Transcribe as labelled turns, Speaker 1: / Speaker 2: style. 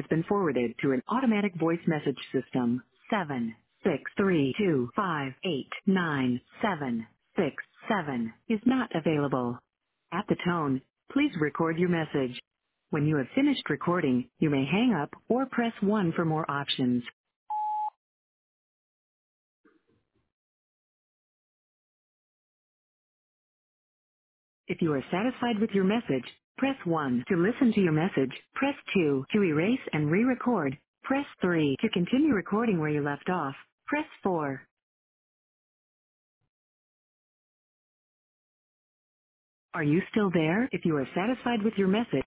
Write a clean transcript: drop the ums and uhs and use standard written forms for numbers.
Speaker 1: been forwarded to an automatic voice message system. 76325897767 is not available. At the tone, please record your message. When you have finished recording, you may hang up or press 1 for more options. If you are satisfied with your message, press 1 to listen to your message. Press 2 to erase and re-record. Press 3 to continue recording where you left off. Press 4. Are you still there? If you are satisfied with your message,